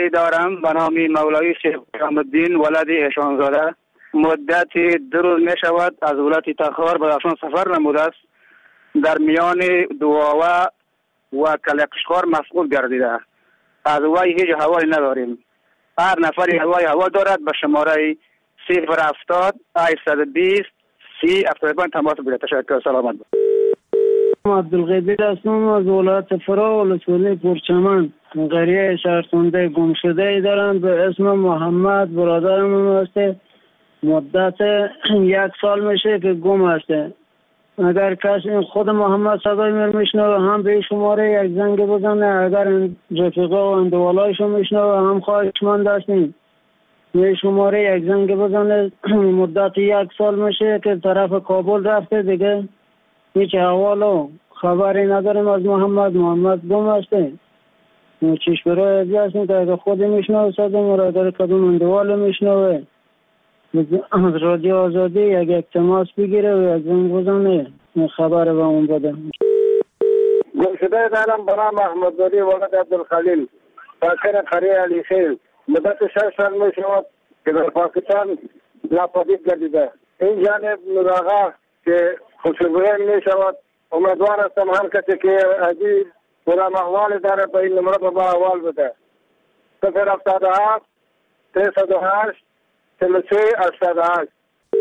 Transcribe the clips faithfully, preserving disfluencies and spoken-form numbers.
دارم به نام مولوی شیخ قیام‌الدین ولد احسان‌زاده. مدت دو روز می شود از ولایت تخار به بدخشان سفر نموده است. در میان دواوه و کلقشخار مسئول گردیده. از وی هیچ حوالی نداریم. هر نفری حوای هوا دارد به شماره صفر هفتاد هشتصد و بیست سی هفتاد و پنج تماس بگیرد. تشکر. سلامت باشید. عبدالقادر هستم از ولایت فرا ولسوالی پرچمن. قریه شهرسانده گم شده ای دارم به اسم محمد. برادرم هسته. مدت یک سال میشه که گم هسته. اگر کسی خود محمد صدای مر میشنوه هم به شماره یک زنگ بزنه. اگر رفیقه و اندوالایشو میشنوه هم خواهشمند هستیم به شماره یک زنگ بزنه. مدت یک سال میشه که طرف کابل رفته دیگه هیچ احوال و خبری نداریم از محمد. محمد گم هسته. چیش برای ازی هستیم که اگر خود میشنوه صدای مر، اگر کدوم اندوال میشنوه از رادیو آزادی یک یک تماس بگیره و یک زنگ بزنه خبر به اون بده. گم شده دارم به نام احمدزاده ولد عبدالخلیل ساکن قریه علی خیل. مدت شش سال می شود که در پاکستان ناپدید گردیده. این جانب مراغه که خوشبویه می شود. امیدوار هستم هر کسی که ازی برام احوال داره به این نمره به احوال بده. صفر هفتاد و هفت سیصد و هشت چهل و سه هشتاد و هشت.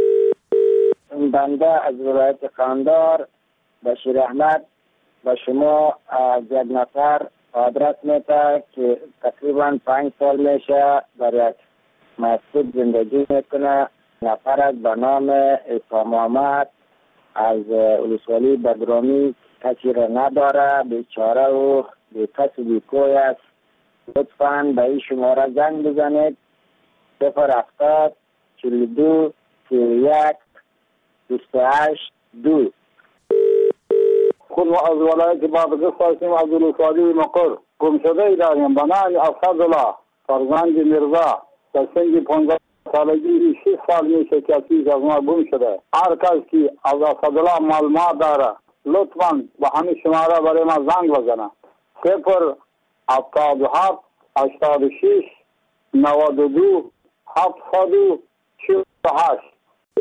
بنده از ولایت قندهار بشیر احمد به شما از یک نفر آدرس میده که تقریبا پنج سال میشه در یک مسجد زندگی میکنه. نفر به نام عیسی محمد از ولسوالی بدرامی کسی را نداره، بیچاره و بی کس و بی کوی است. لطفاً به این شماره زنگ بزنید صفر هفتاد چهل و دو سی و یک بیست و هشت دو. خود از ولایت بادغیس هستیم از ولسوالی مقر. گم شده ای داریم به نام اسدالله فرزند میرزا در سن پانزده سالگی شش سال میشه که از ما گم شده. هر کس که از اسدالله معلومات داره لطفاً به همین شماره برای ما زنگ بزنه. صفر هفتاد و هفت هشتاد و شش نود و دو هفتصد و چهل و هشت.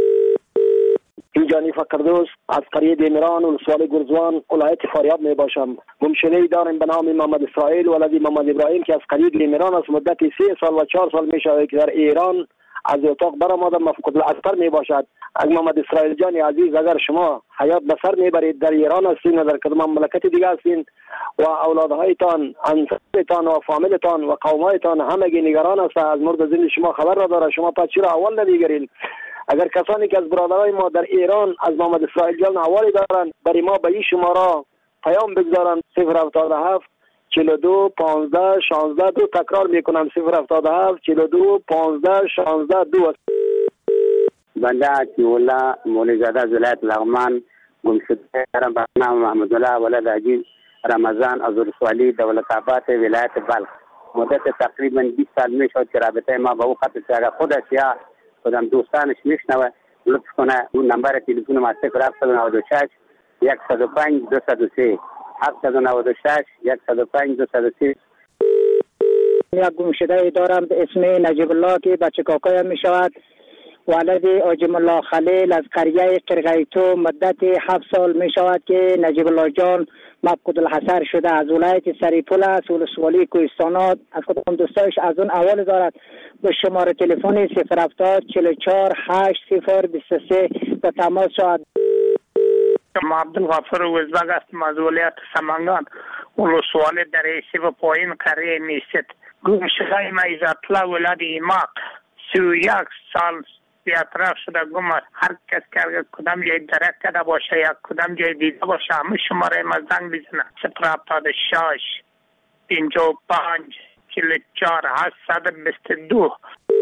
جانی فقردوس از قریه دیمران ولسوالی گرزوان ولایت فاریاب می باشم. گمشده داریم به نام محمد اسرائیل ولدی محمد ابراهیم که از قریه دیمران از مدت سه سال و چهار سال می شود که در ایران از اتاق برآمده مفقود الاسر می باشد. از محمد اسرائیل جان عزیز اگر شما حیات بسر می برید در ایران هستین و در کدام مملکت دیگه هستین و اولادهایتان انسانتان و فامیلتان و قومایتان همگی نگران است از مورد زندگی شما خبر را داره، شما پس چرا اول نمیگیرین؟ اگر کسانی که از برادرای ما در ایران از محمد اسرائیل جان حوالی دارن برای ما به این شماره پیام بگذارن صفر هفتاد و هفت چهل و دو پانزده شانزده دو. تکرار میکنم صفر هفتاد و هفت چهل و دو پانزده شانزده دو. بنده عطی‌الله مولوی‌زاده از ولایت لغمان گم شده دارم به نام محمدالله ولد عزیز رمضان از ولسوالی دولت‌آباد ولایت بلخ. مدت تقریبا بیست سال میشد که رابطه ما با او قطع شده. اگر خودش یا خودم دوستانش میشنوه لطف کنه اون نمبر تلفن ما صفر هفتصد و نود و شش صد و پنج دویست و سه هفتصد و نود و شش صد و پنج دویست و سه. یک گم شده دارم به اسم نجیب الله که بچه کاکایم می شود. ولد آجم الله خلیل از قریه قرقیتو. مدت هفت سال می شود که نجیب الله جان مفقود الحصر شده. از ولایت سریپول است ولسوالی کوهستانات. از کدام دوستایش از اون اول دارد به شماره تلفن صفر هفتاد چهل و چهار هشت صفر بیست و سه به تماس شود. ما عبدالغفور وزبگ هستم از ولایت سمنگان ولسوالی در ایسی و پایین قریه میست. گم شده ما عزت‌الله ولد ایماق سی و یک سال بیاطراف شده گم است. هر کس که اگر کدام جای درک کرده باشه یا کدام جای دیده باشه همه شماره ما زنگ بزنه صفر هفتاد و شش پنجاه و پنج چهل و چهار هشتصد و بیست و دو.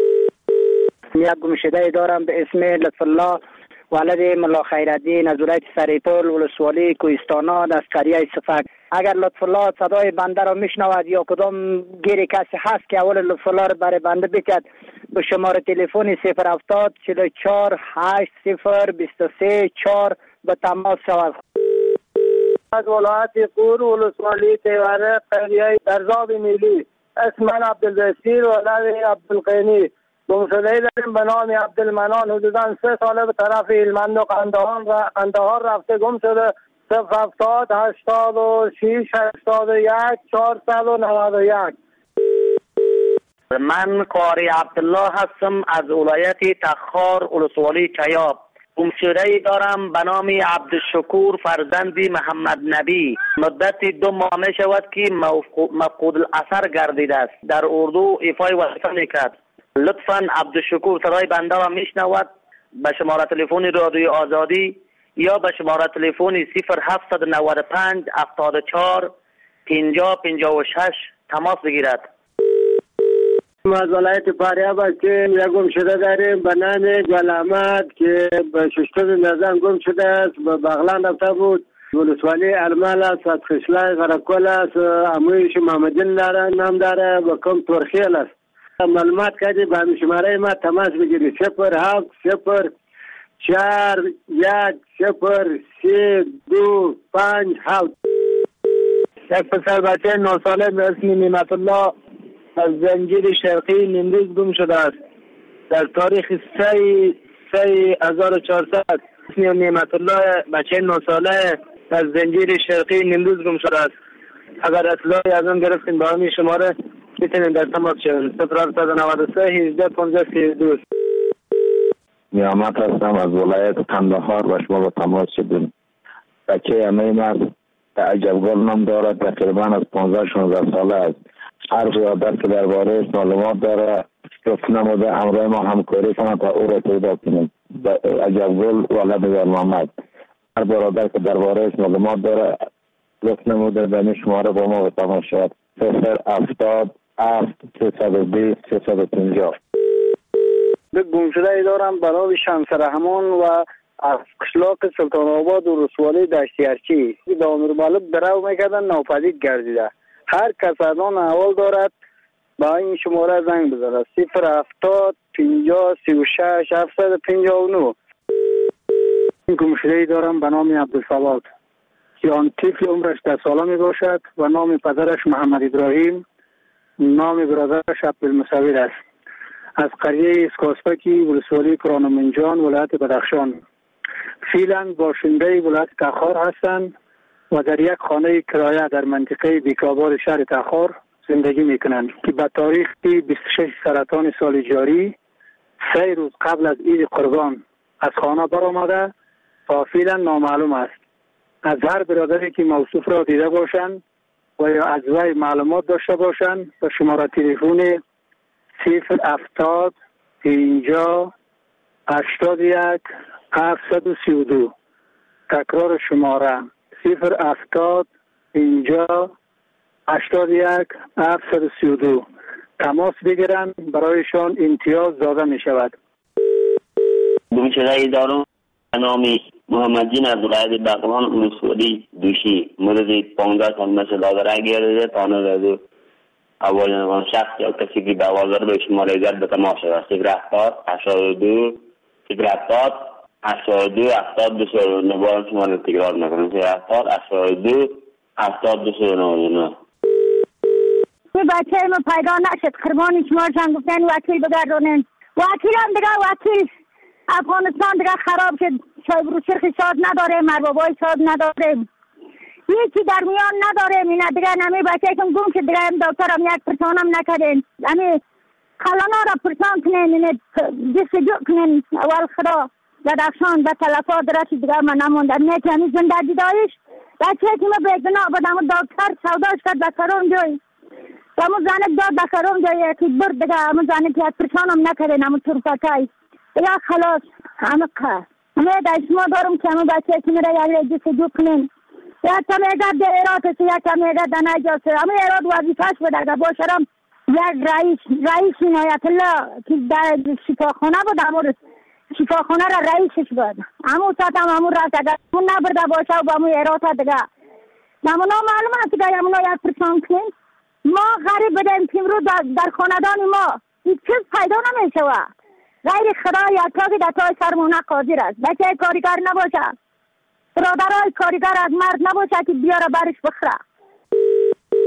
یک گم شده دارم به اسم لطف الله ولد ملا خیرالدین از ولایت سریپول ولسوالی کوهستانات از قریه صفک. اگر لطف الله صدای بنده را میشنود یا کدام گیری کسی هست که اول لطف الله را برای بنده بکد به شماره تلفن صفر هفتاد چهل و چهار هشت صفر بیست و سه چهار به تماس شود. از ولایت قور ولسوالی تیوره قریه درزاب میلی اسم من عبدالبصیر ولد عبدالقینی. گمشده‌ای داریم به نام عبدالمنان. حدودا سه ساله به طرف هلمند و قندهار و قندهار رفته گم شده. صفر هفتاد هشتاد و شیش هشتاد و یک چهارصد و نود و یک. من قاری عبدالله هستم از ولایت تخار ولسوالی چیاب. گمشده‌ای دارم به نام عبدالشکور فرزند محمد نبی. مدت دو ماه می شود که مفقود الاثر گردیده است. در اردو ایفای وظیفه میکرد. لطفاً عبدالشکور صدای بنده را میشنود به شماره تلفن رادیو آزادی یا به شماره تلفن صفر هفت نه پنج هفتاد و چهار پنجاه پنجاه و شش تماس بگیرد. ما از ولایت فاریاب هستیم. یک گمشده داریم به نام گل احمد که به ششتم نزن گم شده است. به بغلان رفته بود. ولسوالی ارمل است. از خشلای غرقل است. امویش محمدین داره نام داره و کم ترخیل است. معلومات کردی به همین شماره ما تماس بگیری. صفر هفت صفر چهار یک صفر سه دو پنج هفت. یک پسر بچه نه ساله به اسم نعمت الله از زنجیر شرقی نیمروز گم شده است. در تاریخ سه سه هزار و چهارصد اسم نعمت الله بچه نه ساله از زنجیر شرقی نیمروز گم شده است. اگر اطلاعی از آن گرفتیم به همین شماره میتونیم در تماس شویم. صفر هفت نه سه هجده پانزده سی دو. نیامت هستم از ولایت قندهار و شما با تماس شدیم. بچه همه مرد عجبگل نام دارد. تقریبا از پانزده شانزده ساله است. هر زیادت که درباره معلومات داره گفت نموده همراه ما همکاری کنند تا او را پیدا کنیم. عجبگل ولد یار محمد. هر برادر که درباره معلومات داره گفت نموده به این شماره با ما به تماس شد. صفر هفتاد هفت سیصد و بیست سیصد و پنجاه. به گمشده‌ای دارم برای شمس رحمان و از قشلاق سلطان آباد و رسوالی دشتیارچی. به امیر مالک درو میکردن ناپدید گردیده. هر کس از آن احوال دارد با این شماره زنگ بزنه. صفر هفتاد پنجاه سی و شش هفتصد و پنجاه و نه. گمشده‌ای دارم به نام عبدالصواد که آن طفل عمرش ده ساله می باشد و نام پدرش محمد ابراهیم، نام برادرش عبدالمصور است. از قریه اسکاسپکی ولسوالی کرانمنجان ولایت بدخشان. فعلا باشنده ولایت تخار هستند و در یک خانه کرایه در منطقه بیکابار شهر تخار زندگی میکنند که به تاریخ بیست و شش سرطان سال جاری سه روز قبل از عید قربان از خانه برآمده تا فعلا نامعلوم است. از هر برادری که موصوف را دیده باشند و یا از وی معلومات داشته باشند به شماره تلفن صفر هفتاد پنجاه هشتاد و یک هفتصد و سی و دو. تکرار شماره صفر هفتاد پنجاه هشتاد و یک هفتصد و سی و دو. تماس بگیرند برایشان امتیاز داده می شود. گمشده‌ای دارم به نام محمدین از ولایت بغلان ولسوالی دوشی. مدت پانزده سال مثل دادره گرده تانه دادو اول شخص یا کسی که به آواز به شماره زد به تماس شود. صفر هفتاد هشتاد و دو صفر هفتاد هشتاد و دو هفتاد دو صفر و نه. باید شماره تکرار نکنم. صفر هفتاد هشتاد و دو هفتاد دو صفر و نه. بچه ما پیدا نشد. قربانی شما شن گفتن وکیل بگردونن. وکیل هم دیگه وکیل افغانستان دیگه خراب شد. شایبرو شرخ شاد نداره، مربابای شاد نداره، هیچی در میان نداره. اینا دیگه نمی بچه کم گم شد. دیگه هم دکتر هم یک پرسان هم نکردین. امی خلانا را پرسان کنین، اینه جس جو کنین. اول خدا بدخشان به تلفات درست دیگه من نموندم. نه که همی زنده دیدایش بچه که ما بگنا بدم دکتر سوداش کرد بکرون جای همو زنه داد بکرون جای که برد دیگه همو زنه که یک پرسان هم نکردین. همو طرفتای دیگه خلاص همه که همه دشما دارم که همه بچه که میره یک جس جو کنین. یک کمیگه در ایراد است، یک کمیگه در نجاست. همه ایراد وظیفه‌اش بوده باشرم یک رئیس رئیس عنایت الله که در شفاخانه بود، همون شفاخانه را رئیسش بود. همون ساعت هم همون رفت اگر اون نبرده باشه و با همون ایراد دیگه نمونا معلوم است که همونا یک پرسان کنیم. ما غریب بدیم که امروز در خاندان ما هیچ چیز پیدا نمیشه و غیر خدا یک که در تای سرمونه قادر است. بچه کاریگر نباشه، برادرای کاریگر از مرد نباشه که بیاره برش بخره.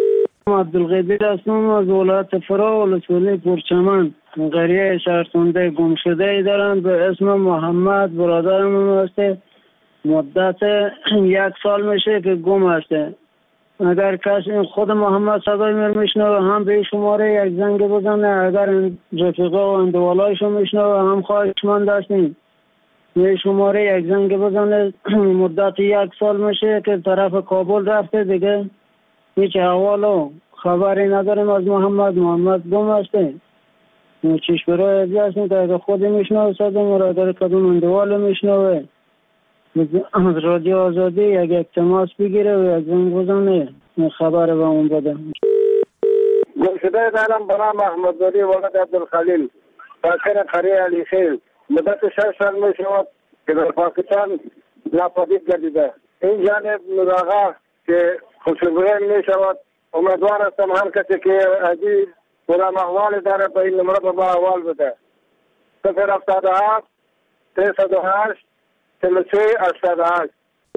عبدالقادر هستم از ولایت فرا ولسوالی پرچمن. قریه شهرخونده گم شده ای دارم به اسم محمد، برادرم هسته. مدت یک سال میشه که گم هسته. اگر کسی خود محمد صدای من میشنوه هم به شماره یک زنگ بزنه، اگر رفیقا و اندوالایشو میشنوه هم خواهشمند هستیم به شماره یک زنگ بزنه. مدت یک سال میشه که طرف کابل رفته، دیگه هیچ احوال و خبری نداریم از محمد. محمد گم هسته. چیش برای ازی هستیم که اگر خودی میشنوه صدای مرا، اگر کدوم اندوال میشنوه از رادیو آزادی یک یک تماس بگیره و یک زنگ بزنه خبر به اون بده. گم شده دارم برام احمدزاده ولد عبدالخلیل، ساکن قریه علی خیل. مدت شش سال می شود که در پاکستان ناپدید گردیده. این جانب نوراغا که خوشبختی می شود. امیدوار هستم هر کسی که عزیز خودم احوال داره به این نمره به ما احوال بده. صفر هفتاد و هفت سیصد و هشت چهل و سه هشتاد و هشت.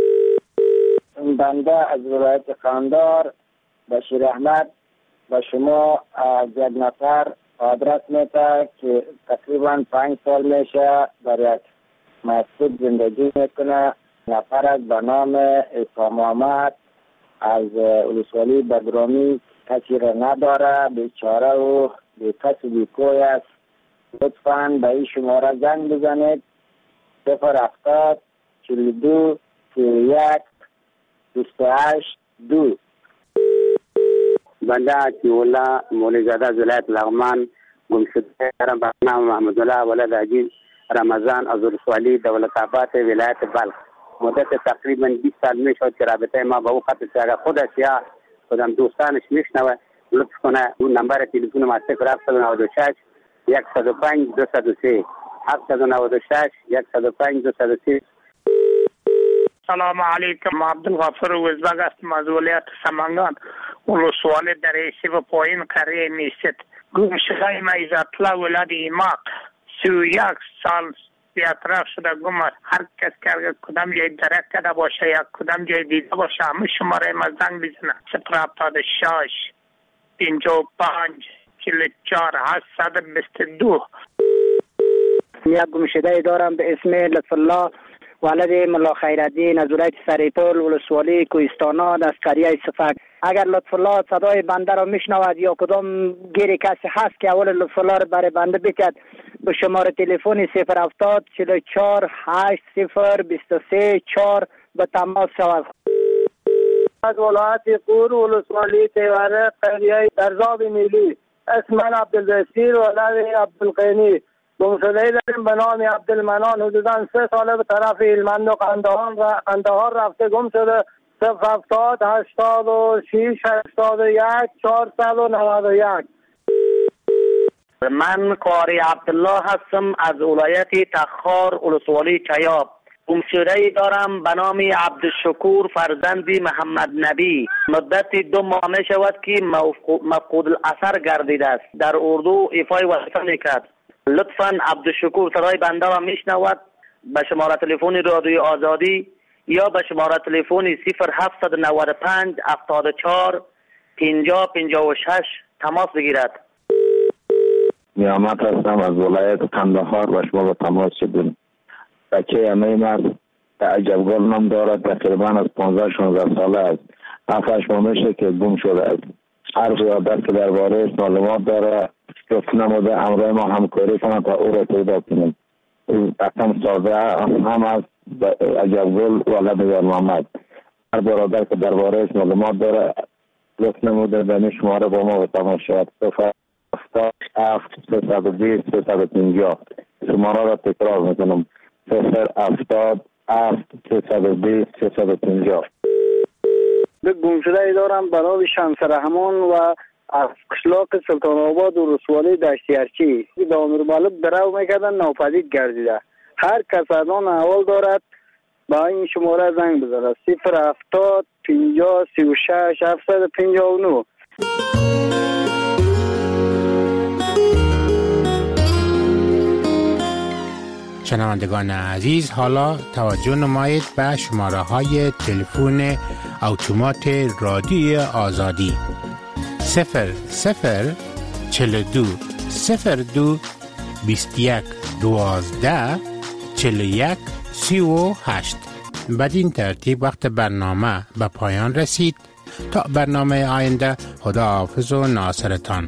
بنده از ولایت قندهار بشیر احمد به شما از یک نفر آدرس میده که تقریبا پنج سال میشه در یک مسجد زندگی میکنه. نفر از به نام عیسی محمد از ولسوالی بدرامی، کسی را نداره، بیچاره و بیکس و بیکوی است. لطفاً به این شماره زنگ بزنید صفر هفتاد چهل و دو سی و یک بیست و هشت دو. بنده عطی‌الله مولوی‌زاده از ولایت لغمان گم شده دارم به نام محمدالله ولد عجیز رمضان از ولسوالی دولت‌آباد ولایت بلخ. مدت تقریبا بیست سال می شد که رابطه ما با او قطع شد. اگر خودش یا خودم دوستانش میشنوه لطف کنه اون نمبر تلفن ما صفر هفت نه شش یک صفر پنج دو صفر سه هفت نه شش یک صفر پنج دو صفر سه. سلام علیکم. عبدالغفور وزبگ هستم از ولایت سمنگان ولسوالی دریسی و پایین قریه میست. گم شده ما عزت‌الله ولد ایماق سی و یک سال بی‌اطراف شده گم است. هر کس که کدام جای درک کرده باشه یا کدام جای دیده باشه همه شماره ما زنگ بزنه صفر هفتاد و شش پنجاه و پنج چهل و چهار هشتصد و بیست و دو. یک گم شده دارم به اسم لطف الله ولد ملا خیرالدین از ولایت سریپول ولسوالی کوهستانات از قریه صفک. اگر لطف الله صدای بنده را میشنود یا کدام گیری کسی هست که اول لطف الله را برای بنده بکد به شماره تلفن صفر هفتاد چهل و چهار هشت صفر بیست و سه چهار به تماس شود. از ولایت قور ولسوالی تیوره قریه درزاب میلی. اسم من عبدالبصیر ولد عبدالقینی. گم شده داریم به نام عبدالمنان. حدودا سه ساله به طرف هلمند و قندهار قندهار رفته گم شده. صفر هفتاد هشتاد و شش هشتاد و یک چهارصد و نود و یک. من قاری عبدالله هستم از ولایت تخار ولسوالی چیاب. گم شده ای دارم به نام عبدالشکور فرزندی محمد نبی. مدت دو ماه می شود که مفقود الاثر گردیده است. در اردو ایفای وظیفه میکرد. لطفاً عبدالشکور صدای بنده را میشنود به شماره تلفن رادیو آزادی یا به شماره تلفن صفر هفت نه پنج هفتاد و چهار پنجاه پنجاه و شش تماس بگیرد. نیامت هستم از ولایت قندهار و شما با تماس شدیم. بچه همه مرد عجبگل نام دارد. تقریبا از پانزده شانزده ساله است. هفتش ماه میشه که گم شده است. هر قیادت که درباره معلومات داره لطف نموده همراه ما همکاری کنند تا او را پیدا کنیم. اصلا ساده هم از عجبگل ولد یار محمد. هر برادر که درباره معلومات داره لطف نموده به این شماره با ما تماس شود. صفر هفتاد هفت سیصد و بیست سیصد و پنجاه. شماره را تکرار میکنم صفر هفتاد هفت سیصد و بیست سیصد و پنجاه. گم شده ای دارم برای شمس رحمان و از قشلاق سلطان آباد و رسوالی دشتیارچی به امرمالک درو میکردن ناپدید گردیده. هر کس از آن احوال دارد با این شماره زنگ بزنه صفر هفتاد پنجاه سی و شش هفتصد و پنجاه و نه. شنوندگان عزیز، حالا توجه نمایید به شماره های تلفن اتومات رادیو آزادی صفر صفر چل دو صفر دو بیست یک دوازده چل یک سی و هشت. بدین ترتیب وقت برنامه به پایان رسید. تا برنامه آینده، خدا حافظ و ناصرتان.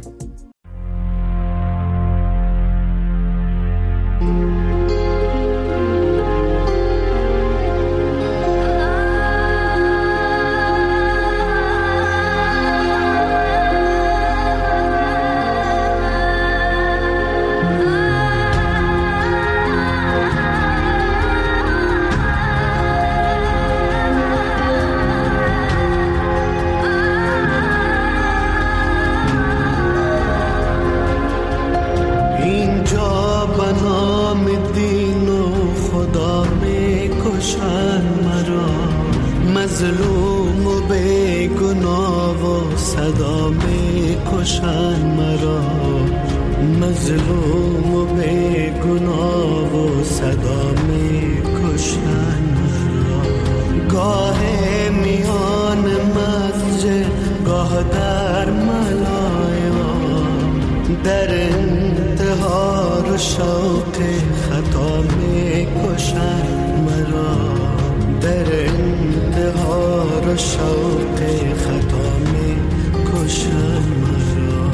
مظلوم و بیگناه و صدا می کشن مرا، مظلوم و بیگناه و صدا می کشن مرا. گاه میان مسجد، گاه در ملایا، در انتحار و شوق خطا می کشن مرا، در انتحار و شوق خطا می کشن مرا.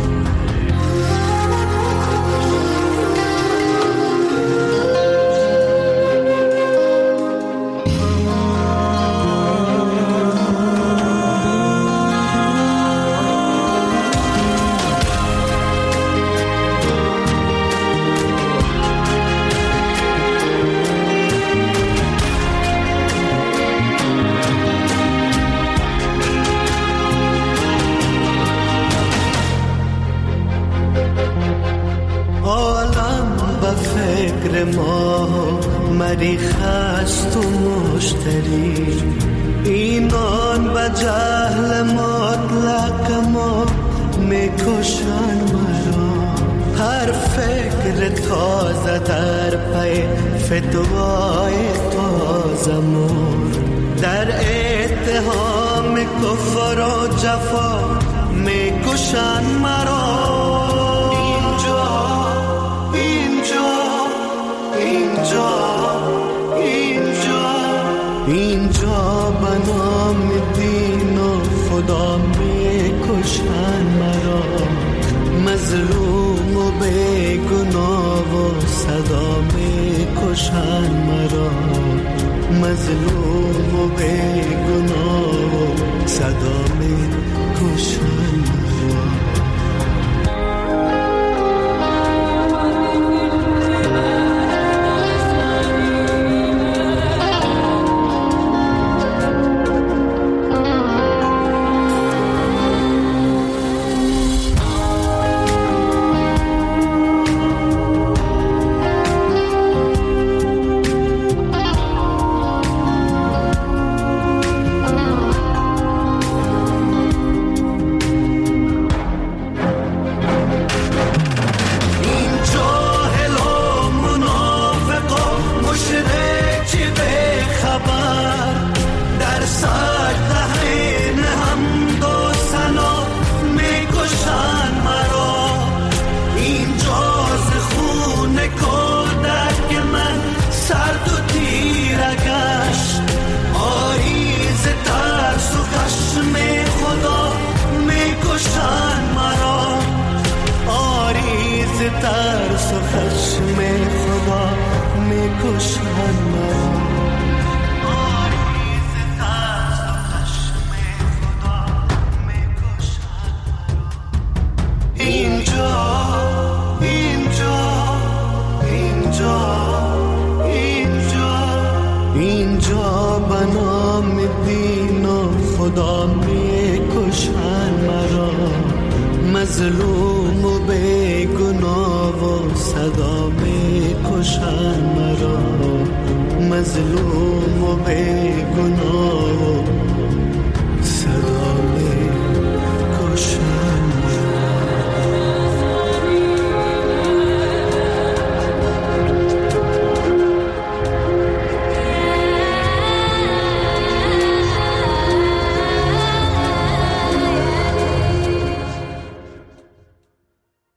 ما مریخ است و مشتری، اینان به جهل مطلق ما میکشن مرا. هر فکر تازه در پی فتوای تازه مور، در اتهام کفر و جفا میکشن مرا. اینجا به نام دین و خدا می کشن مرا، مظلوم و بیگناه و صدا می کشن مرا، مظلوم و بیگناه و صدا می کشن مرا. ترس و خشم خدا می کشن مرا، آریز ترس و خشم خدا می کشن مرا. اینجا اینجا اینجا اینجا اینجا به نام دین و خدا می کشن مرا، مظلوم و بیگناه و صدا می کشن مرا، مظلوم و بیگناه